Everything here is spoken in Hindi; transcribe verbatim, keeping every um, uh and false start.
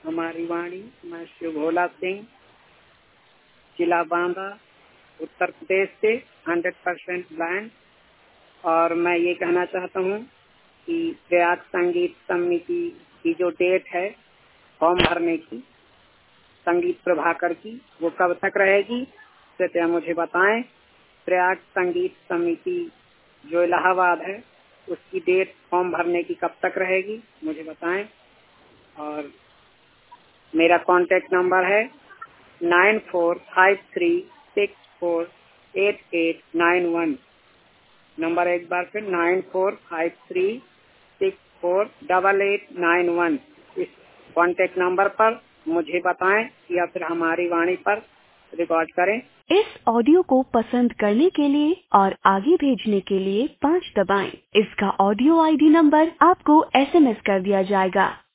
हमारी वाणी। मैं शिव भोला सिंह, जिला बांदा, उत्तर प्रदेश से हंड्रेड परसेंट ब्लाइंड। और मैं ये कहना चाहता हूँ कि प्रयाग संगीत समिति की जो डेट है फॉर्म भरने की संगीत प्रभाकर की, वो कब तक रहेगी कृपया मुझे बताएं। प्रयाग संगीत समिति जो इलाहाबाद है उसकी डेट फॉर्म भरने की कब तक रहेगी मुझे बताएं। और मेरा कॉन्टेक्ट नंबर है nine four five three six four eight eight nine one. Number एक बार फिर nine four five three six four double eight nine one. इस कॉन्टेक्ट नंबर पर मुझे बताएं या फिर हमारी वाणी पर रिकॉर्ड करें। इस ऑडियो को पसंद करने के लिए और आगे भेजने के लिए पाँच दबाएं। इसका ऑडियो आईडी नंबर आपको एसएमएस कर दिया जाएगा।